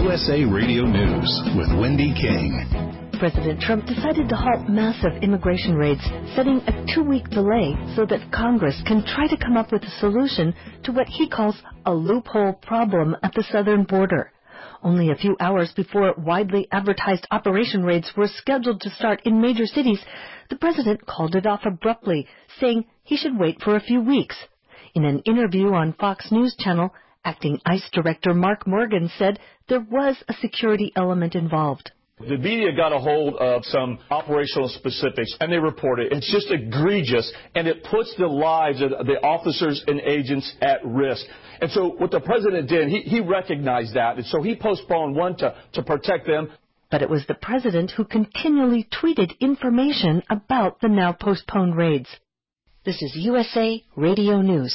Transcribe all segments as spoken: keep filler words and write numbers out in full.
U S A Radio News with Wendy King. President Trump decided to halt massive immigration raids, setting a two-week delay so that Congress can try to come up with a solution to what he calls a loophole problem at the southern border. Only a few hours before widely advertised operation raids were scheduled to start in major cities, the president called it off abruptly, saying he should wait for a few weeks. In an interview on Fox News Channel, Acting ICE Director Mark Morgan said there was a security element involved. The media got a hold of some operational specifics, and they reported it's just egregious, and it puts the lives of the officers and agents at risk. And so what the president did, he, he recognized that, and so he postponed one to, to protect them. But it was the president who continually tweeted information about the now postponed raids. This is U S A Radio News.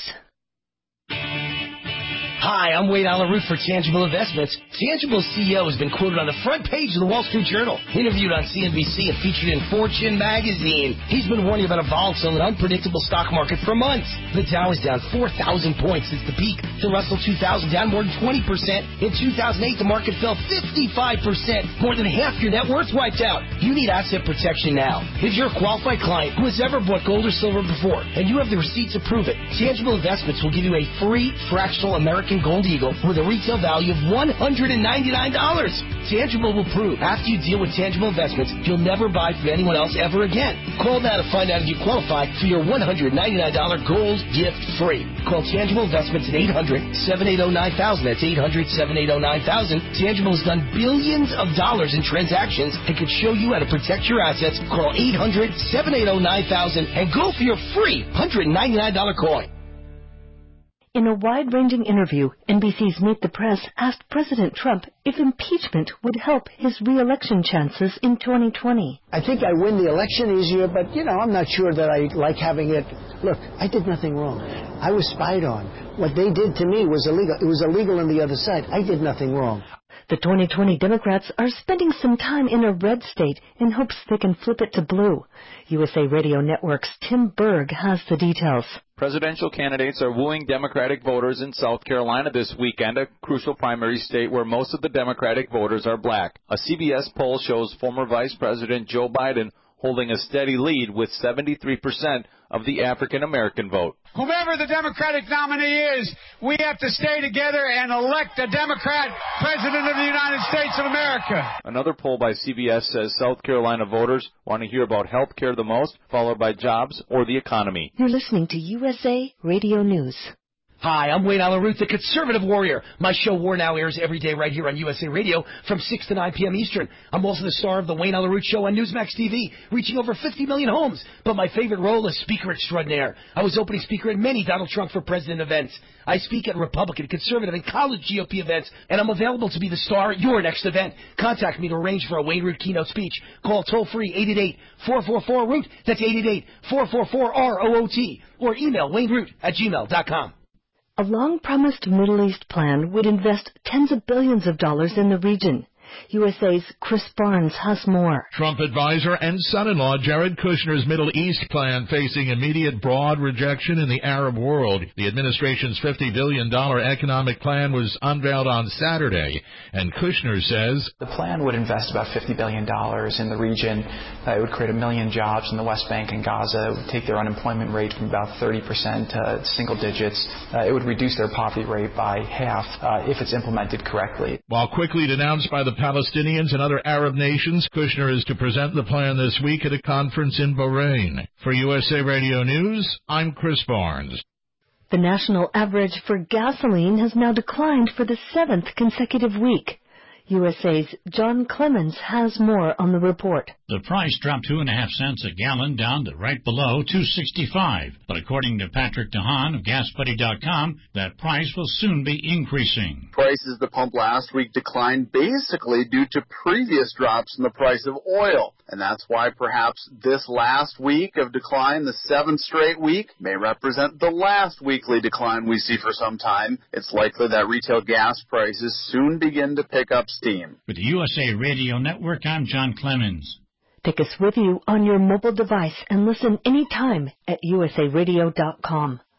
Hi, I'm Wade Alaroot for Tangible Investments. Tangible's C E O has been quoted on the front page of the Wall Street Journal, interviewed on C N B C, and featured in Fortune magazine. He's been warning about a volatile and unpredictable stock market for months. The Dow is down four thousand points since the peak. The Russell two thousand down more than twenty percent. In two thousand eight, the market fell fifty-five percent. More than half your net worth wiped out. You need asset protection now. If you're a qualified client who has ever bought gold or silver before, and you have the receipts to prove it, Tangible Investments will give you a free fractional American Gold Eagle with a retail value of one hundred ninety-nine dollars. Tangible will prove after you deal with Tangible Investments, you'll never buy from anyone else ever again. Call now to find out if you qualify for your one hundred ninety-nine dollars gold gift free. Call Tangible Investments at eight hundred, seven eight zero, nine thousand. That's eight hundred, seven eight zero, nine thousand. Tangible has done billions of dollars in transactions and can show you how to protect your assets. Call eight hundred, seven eight zero, nine thousand and go for your free one hundred ninety-nine dollars coin. In a wide-ranging interview, N B C's Meet the Press asked President Trump if impeachment would help his re-election chances in twenty twenty. I think I win the election easier, but, you know, I'm not sure that I like having it. Look, I did nothing wrong. I was spied on. What they did to me was illegal. It was illegal on the other side. I did nothing wrong. The twenty twenty Democrats are spending some time in a red state in hopes they can flip it to blue. U S A Radio Network's Tim Berg has the details. Presidential candidates are wooing Democratic voters in South Carolina this weekend, a crucial primary state where most of the Democratic voters are black. A C B S poll shows former Vice President Joe Biden holding a steady lead with seventy-three percent of the African-American vote. Whomever the Democratic nominee is, we have to stay together and elect a Democrat President of the United States of America. Another poll by C B S says South Carolina voters want to hear about health care the most, followed by jobs or the economy. You're listening to U S A Radio News. Hi, I'm Wayne Alaroot, the Conservative Warrior. My show War Now airs every day right here on U S A Radio from six to nine p.m. Eastern. I'm also the star of the Wayne Alaroot Show on Newsmax T V, reaching over fifty million homes. But my favorite role is Speaker Extraordinaire. I was opening speaker at many Donald Trump for President events. I speak at Republican, Conservative, and college G O P events, and I'm available to be the star at your next event. Contact me to arrange for a Wayne Root keynote speech. Call toll-free eight eight eight, four four four, root. That's eight eight eight, four four four, R O O T. Or email wayneroot at gmail dot com. A long-promised Middle East plan would invest tens of billions of dollars in the region. U S A's Chris Barnes has more. Trump advisor and son-in-law Jared Kushner's Middle East plan facing immediate broad rejection in the Arab world. The administration's fifty billion dollars economic plan was unveiled on Saturday, and Kushner says the plan would invest about fifty billion dollars in the region. Uh, it would create a million jobs in the West Bank and Gaza. It would take their unemployment rate from about thirty percent to single digits. Uh, it would reduce their poverty rate by half uh, if it's implemented correctly. While quickly denounced by the Palestinians and other Arab nations, Kushner is to present the plan this week at a conference in Bahrain. For U S A Radio News, I'm Chris Barnes. The national average for gasoline has now declined for the seventh consecutive week. U S A's John Clemens has more on the report. The price dropped two and a half cents a gallon down to right below two sixty-five. But according to Patrick DeHaan of gas buddy dot com, that price will soon be increasing. Prices at the pump last week declined basically due to previous drops in the price of oil. And that's why perhaps this last week of decline, the seventh straight week, may represent the last weekly decline we see for some time. It's likely that retail gas prices soon begin to pick up steam. With the U S A Radio Network, I'm John Clemens. Take us with you on your mobile device and listen anytime at U S A radio dot com.